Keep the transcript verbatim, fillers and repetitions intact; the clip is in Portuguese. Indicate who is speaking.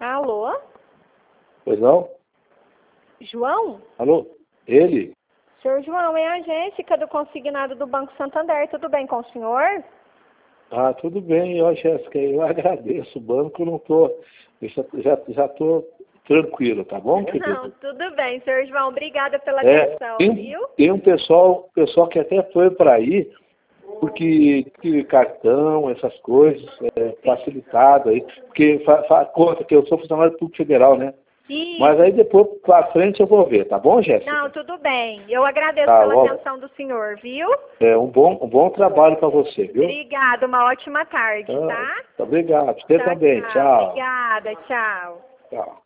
Speaker 1: Alô?
Speaker 2: Pois não?
Speaker 1: João?
Speaker 2: Alô? Ele?
Speaker 1: Senhor João, é a Jéssica do consignado do Banco Santander. Tudo bem com o senhor?
Speaker 2: Ah, tudo bem, ó, Jéssica, eu agradeço. O banco não tô, eu já, já, já tô tranquilo, tá bom, querido?
Speaker 1: Não, tudo bem, senhor João. Obrigada pela
Speaker 2: É,
Speaker 1: atenção,
Speaker 2: tem,
Speaker 1: viu?
Speaker 2: tem um pessoal, pessoal que até foi para aí, porque que cartão, essas coisas, é, facilitado aí, porque fa, fa, conta que eu sou funcionário público federal, né?
Speaker 1: Isso.
Speaker 2: Mas aí depois, pra frente, eu vou ver, tá bom, Jéssica?
Speaker 1: Não, tudo bem. Eu agradeço
Speaker 2: Tá,
Speaker 1: pela
Speaker 2: ó,
Speaker 1: atenção do senhor, viu?
Speaker 2: é um bom, um bom trabalho para você, viu?
Speaker 1: Obrigada, uma ótima tarde,
Speaker 2: Ah,
Speaker 1: tá?
Speaker 2: obrigado, você
Speaker 1: Tchau,
Speaker 2: também,
Speaker 1: tchau.
Speaker 2: tchau.
Speaker 1: Obrigada, tchau.
Speaker 2: Tchau.